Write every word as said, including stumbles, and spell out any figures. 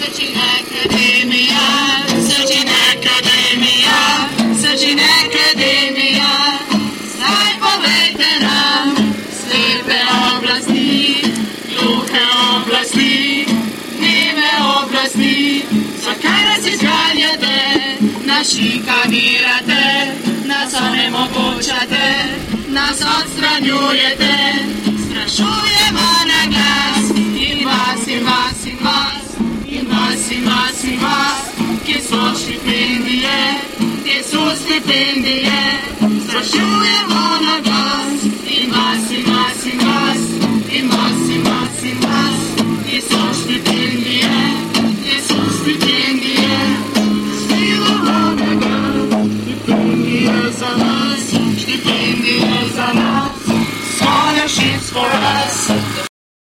Searching Academia, Searching Academia, Searching Academia. Zdaj povejte nam, slepe oblasti, gluhe oblasti, neme oblasti, zakaj nas izganjate, nas šikanirate, nas onemogočate, nas odstranjujete, sprašujemo na glas in vas, in vas, in vas, in vas, in vas, in vas, kje so štipendije, kje so stipendije, sprašujemo na glas in vas, in vas, in vas, in vas, in vas, in vas, in vas, kje so štipendije.